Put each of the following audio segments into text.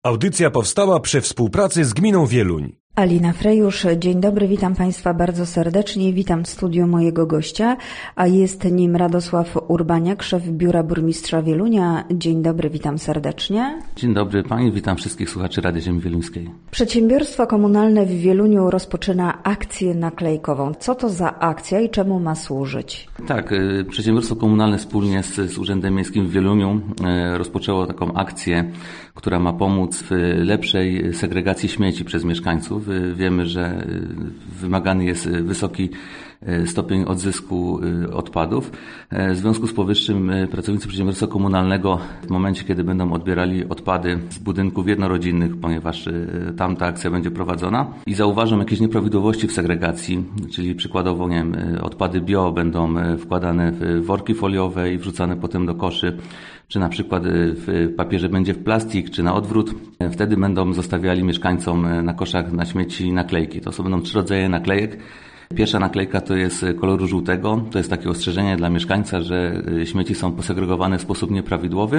Audycja powstała przy współpracy z Gminą Wieluń. Alina Frejusz, dzień dobry, witam Państwa bardzo serdecznie, witam w studiu mojego gościa, a jest nim Radosław Urbaniak, szef Biura Burmistrza Wielunia. Dzień dobry, witam serdecznie. Dzień dobry Pani, witam wszystkich słuchaczy Rady Ziemi Wieluńskiej. Przedsiębiorstwo komunalne w Wieluniu rozpoczyna akcję naklejkową. Co to za akcja i czemu ma służyć? Tak, przedsiębiorstwo komunalne wspólnie z Urzędem Miejskim w Wieluniu rozpoczęło taką akcję, która ma pomóc w lepszej segregacji śmieci przez mieszkańców. Wiemy, że wymagany jest wysoki stopień odzysku odpadów. W związku z powyższym pracownicy przedsiębiorstwa komunalnego w momencie, kiedy będą odbierali odpady z budynków jednorodzinnych, ponieważ tam ta akcja będzie prowadzona i zauważą jakieś nieprawidłowości w segregacji, czyli przykładowo, nie wiem, odpady bio będą wkładane w worki foliowe i wrzucane potem do koszy, czy na przykład w papierze będzie w plastik, czy na odwrót. Wtedy będą zostawiali mieszkańcom na koszach na śmieci naklejki. To będą 3 rodzaje naklejek. Pierwsza naklejka to jest koloru żółtego. To jest takie ostrzeżenie dla mieszkańca, że śmieci są posegregowane w sposób nieprawidłowy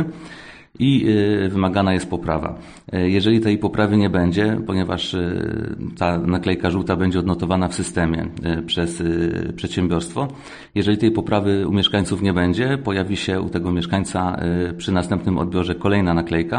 i wymagana jest poprawa. Jeżeli tej poprawy nie będzie, ponieważ ta naklejka żółta będzie odnotowana w systemie przez przedsiębiorstwo, jeżeli tej poprawy u mieszkańców nie będzie, pojawi się u tego mieszkańca przy następnym odbiorze kolejna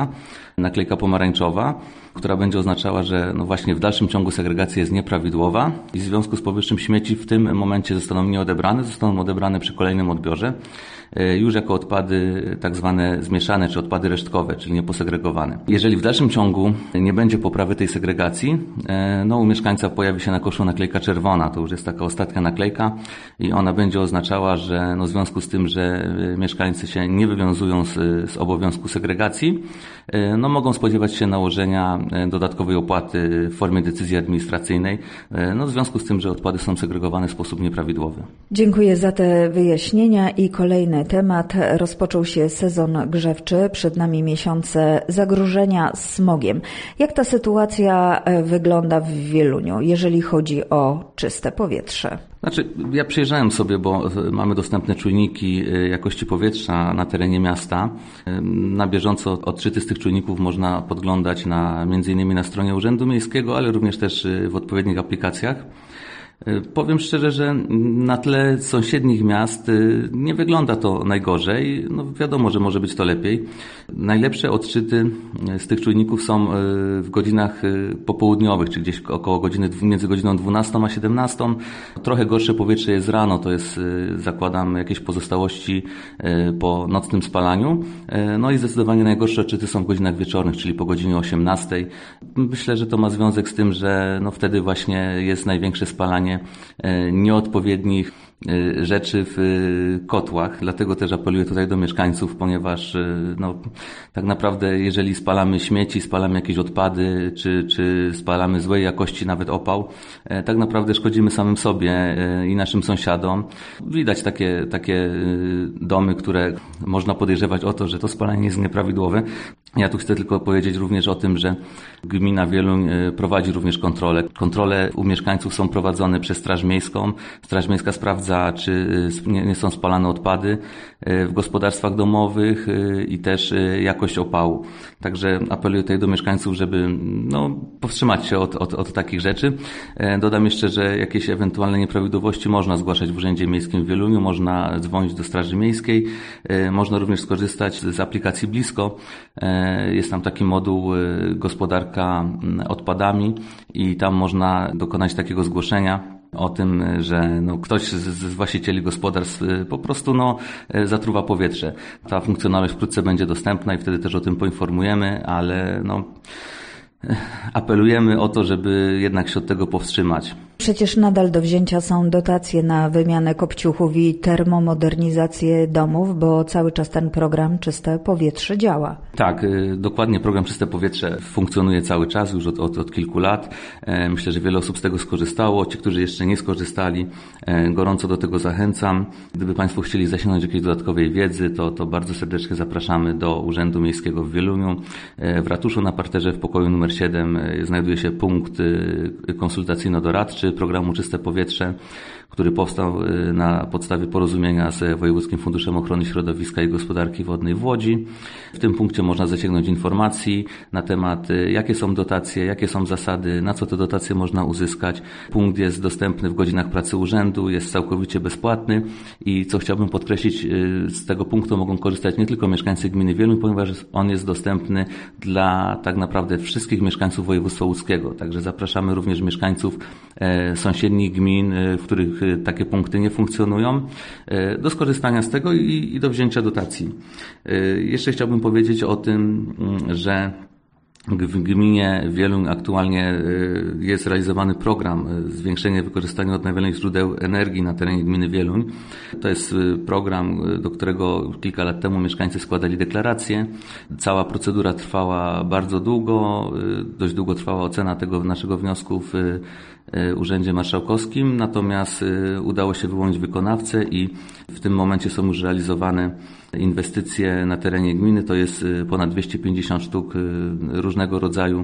naklejka pomarańczowa, która będzie oznaczała, że no właśnie w dalszym ciągu segregacja jest nieprawidłowa i w związku z powyższym śmieci w tym momencie zostaną nieodebrane, zostaną odebrane przy kolejnym odbiorze już jako odpady tak zwane zmieszane, czy odpady resztkowe, czyli nieposegregowane. Jeżeli w dalszym ciągu nie będzie poprawy tej segregacji, no u mieszkańca pojawi się na koszu naklejka czerwona, to już jest taka ostatnia naklejka i ona będzie oznaczała, że no w związku z tym, że mieszkańcy się nie wywiązują z obowiązku segregacji, no mogą spodziewać się nałożenia dodatkowej opłaty w formie decyzji administracyjnej, no w związku z tym, że odpady są segregowane w sposób nieprawidłowy. Dziękuję za te wyjaśnienia i kolejny temat. Rozpoczął się sezon grzewczy, przed nami miesiące zagrożenia smogiem. Jak ta sytuacja wygląda w Wieluniu, jeżeli chodzi o czyste powietrze? Ja przyjrzałem sobie, bo mamy dostępne czujniki jakości powietrza na terenie miasta. Na bieżąco odczyty z tych czujników można podglądać między innymi na stronie Urzędu Miejskiego, ale również też w odpowiednich aplikacjach. Powiem szczerze, że na tle sąsiednich miast nie wygląda to najgorzej. No wiadomo, że może być to lepiej. Najlepsze odczyty z tych czujników są w godzinach popołudniowych, czyli gdzieś około między godziną 12 a 17. Trochę gorsze powietrze jest rano, to jest, zakładam, jakieś pozostałości po nocnym spalaniu. No i zdecydowanie najgorsze odczyty są w godzinach wieczornych, czyli po godzinie 18. Myślę, że to ma związek z tym, że no wtedy właśnie jest największe spalanie nieodpowiednich rzeczy w kotłach. Dlatego też apeluję tutaj do mieszkańców, ponieważ no, tak naprawdę jeżeli spalamy śmieci, spalamy jakieś odpady, czy spalamy złej jakości nawet opał, tak naprawdę szkodzimy samym sobie i naszym sąsiadom. Widać takie domy, które można podejrzewać o to, że to spalanie jest nieprawidłowe. Ja tu chcę tylko powiedzieć również o tym, że gmina Wieluń prowadzi również kontrole. Kontrole u mieszkańców są prowadzone przez Straż Miejską. Straż Miejska sprawdza, czy nie są spalane odpady w gospodarstwach domowych i też jakość opału. Także apeluję tutaj do mieszkańców, żeby powstrzymać się od takich rzeczy. Dodam jeszcze, że jakieś ewentualne nieprawidłowości można zgłaszać w Urzędzie Miejskim w Wieluniu, można dzwonić do Straży Miejskiej, można również skorzystać z aplikacji Blisko. Jest tam taki moduł gospodarka odpadami i tam można dokonać takiego zgłoszenia o tym, że ktoś z właścicieli gospodarstw po prostu zatruwa powietrze. Ta funkcjonalność wkrótce będzie dostępna i wtedy też o tym poinformujemy, ale apelujemy o to, żeby jednak się od tego powstrzymać. Przecież nadal do wzięcia są dotacje na wymianę kopciuchów i termomodernizację domów, bo cały czas ten program Czyste Powietrze działa. Tak, dokładnie, program Czyste Powietrze funkcjonuje cały czas, już od kilku lat. Myślę, że wiele osób z tego skorzystało. Ci, którzy jeszcze nie skorzystali, gorąco do tego zachęcam. Gdyby Państwo chcieli zasięgnąć jakiejś dodatkowej wiedzy, to bardzo serdecznie zapraszamy do Urzędu Miejskiego w Wieluniu, w ratuszu na parterze w pokoju numer 7 znajduje się punkt konsultacyjno-doradczy programu Czyste Powietrze, który powstał na podstawie porozumienia z Wojewódzkim Funduszem Ochrony Środowiska i Gospodarki Wodnej w Łodzi. W tym punkcie można zasięgnąć informacji na temat, jakie są dotacje, jakie są zasady, na co te dotacje można uzyskać. Punkt jest dostępny w godzinach pracy urzędu, jest całkowicie bezpłatny i co chciałbym podkreślić, z tego punktu mogą korzystać nie tylko mieszkańcy gminy Wieluń, ponieważ on jest dostępny dla tak naprawdę wszystkich mieszkańców województwa łódzkiego. Także zapraszamy również mieszkańców sąsiednich gmin, w których takie punkty nie funkcjonują, do skorzystania z tego i do wzięcia dotacji. Jeszcze chciałbym powiedzieć o tym, że w gminie Wieluń aktualnie jest realizowany program zwiększenia wykorzystania odnawialnych źródeł energii na terenie gminy Wieluń. To jest program, do którego kilka lat temu mieszkańcy składali deklaracje. Cała procedura trwała bardzo długo, dość długo trwała ocena tego naszego wniosku w Urzędzie Marszałkowskim, natomiast udało się wyłonić wykonawcę i w tym momencie są już realizowane inwestycje na terenie gminy. To jest ponad 250 sztuk różnego rodzaju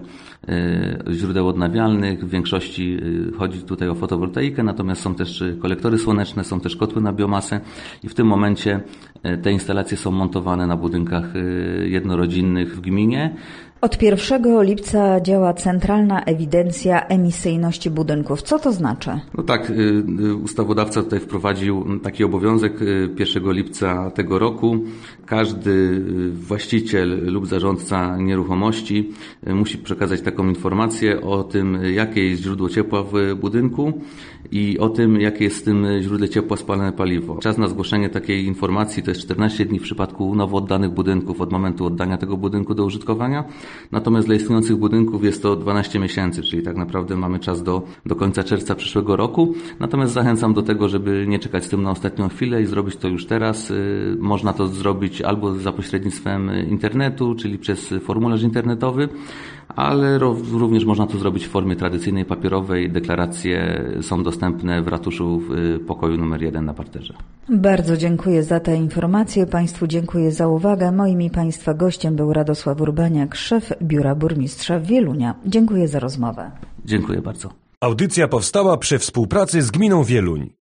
źródeł odnawialnych. W większości chodzi tutaj o fotowoltaikę, natomiast są też kolektory słoneczne, są też kotły na biomasę i w tym momencie te instalacje są montowane na budynkach jednorodzinnych w gminie. Od 1 lipca działa Centralna Ewidencja Emisyjności Budynków. Co to znaczy? No tak, ustawodawca tutaj wprowadził taki obowiązek 1 lipca tego roku. Każdy właściciel lub zarządca nieruchomości musi przekazać taką informację o tym, jakie jest źródło ciepła w budynku i o tym, jakie jest w tym źródle ciepła spalane paliwo. Czas na zgłoszenie takiej informacji to jest 14 dni w przypadku nowo oddanych budynków od momentu oddania tego budynku do użytkowania. Natomiast dla istniejących budynków jest to 12 miesięcy, czyli tak naprawdę mamy czas do końca czerwca przyszłego roku. Natomiast zachęcam do tego, żeby nie czekać z tym na ostatnią chwilę i zrobić to już teraz. Można to zrobić albo za pośrednictwem internetu, czyli przez formularz internetowy, ale również można to zrobić w formie tradycyjnej, papierowej. Deklaracje są dostępne w ratuszu w pokoju numer 1 na parterze. Bardzo dziękuję za te informacje. Państwu dziękuję za uwagę. Moim i Państwa gościem był Radosław Urbaniak, szef Biura Burmistrza Wielunia. Dziękuję za rozmowę. Dziękuję bardzo. Audycja powstała przy współpracy z gminą Wieluń.